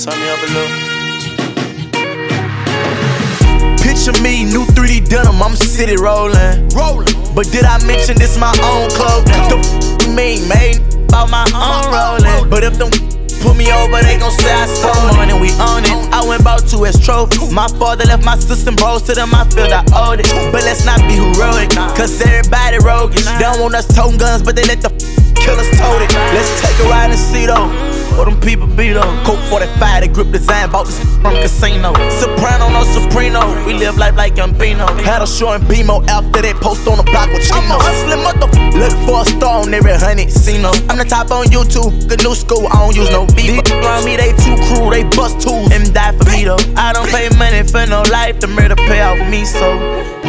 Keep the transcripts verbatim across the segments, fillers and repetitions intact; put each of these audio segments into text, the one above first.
Turn me up a little. Picture me, new three D denim, I'm city rollin'. Rollin'. But did I mention this my own clothing? The f you mean, made about my own rollin'. But if them put me over, they gon' say I stole money, we own it. I went bought two as trophies. My father left my sister and bros to them, I feel I owed it. But let's not be heroic, cause everybody roguish. They don't want us toting guns, but they let the killers tote it. Let's take a ride and see though. What them people be though? Coke forty-five, they grip design, bought this from casino. Soprano, no Soprano, we live life like Gambino. Had a show in B-Mo after they post on the block with Chino. I'm a hustling motherfucker, looking for a star on every honey casino. I'm the top on YouTube, good new school, I don't use no beef. Around me, they too cruel, they bust tools and die for me though. I don't pay money for no life, the murder pay off me, so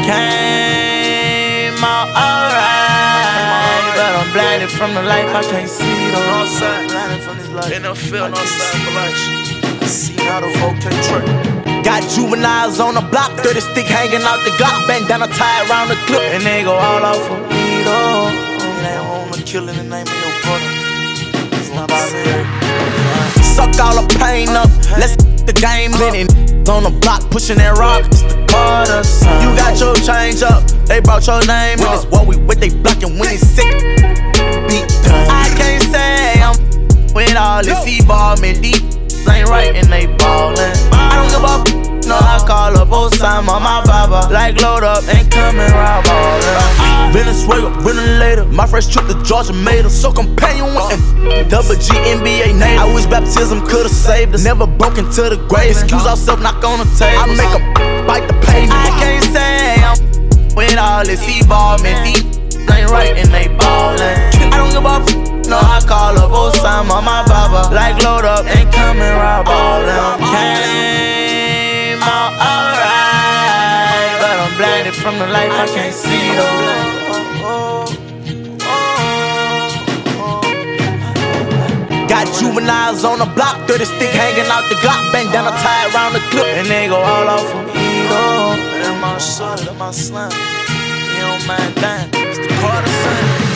came out alright. But I'm blinded from the life, I can't see though. Northside, Blinded from this life. in the field, Northside for life. I see how the vote can trick. Got juveniles on the block, thirty stick hanging out the Glock, bandana tied around the clip, and they go all off for me though. They wanna kill in the name of your brother. It's not fair. Suck all the pain up, let's the game lit. On the block pushing that rock, it's the Carter son. You got your change up, they brought your name up. When it's what we with, they blocking when it's sick. Beat done. I can't say I'm with all this evolvement. Deep ain't right and they ballin'. I don't give a f, no, I call up Osama, my baba. Like load up and come and rob ballin'. Venezuela, later. My first trip to Georgia made us so companion with double G N B A native. I wish baptism could've saved us. Never broke into the grave. Excuse ourselves, knock on the table. I make a bite the pavement. I can't say I'm with all this evolvement. Deep ain't right and they ballin'. I don't give a f, no, I call up Osama, my baba. Like load up and come and rob all them. Came out alright, but I'm blinded from the life, I can't see though. Got juveniles on the block, thirty stick hanging out the Glock, bandana tied around the clip, and they go all off for me though. That's my shorty, that's my slime. You don't mind dying, it's the Carter son.